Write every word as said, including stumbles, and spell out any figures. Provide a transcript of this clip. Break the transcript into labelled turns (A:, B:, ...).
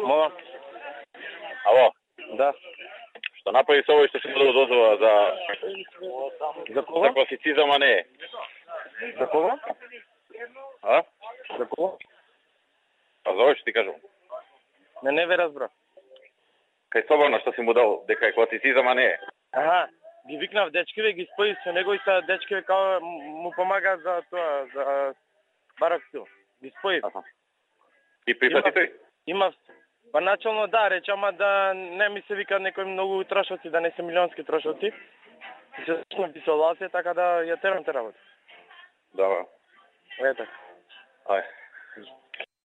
A: Мола.
B: Ало,
A: Да.
B: што направи со овој што си му дал дозвола за
A: За кого?
B: за класицизам, а не?
A: За кого?
B: А?
A: За кого?
B: А за овој што ти кажам?
A: Не, не ве разбра.
B: Кај Собрана што си му дал дека е класицизам, а не е?
A: Аха, ги викнав дечкиве, ги спои со него и са дечкиве као му помага за тоа, за барак стил. Ги спои.
B: Аха. И прифати тој?
A: Има, па начално да, рече, ама да не ми се вика некои многу трошоци, да не се милионски трошоци. И се зачнав би со Ласе, така да ја терам те работа.
B: Да,
A: Е така.
B: ај.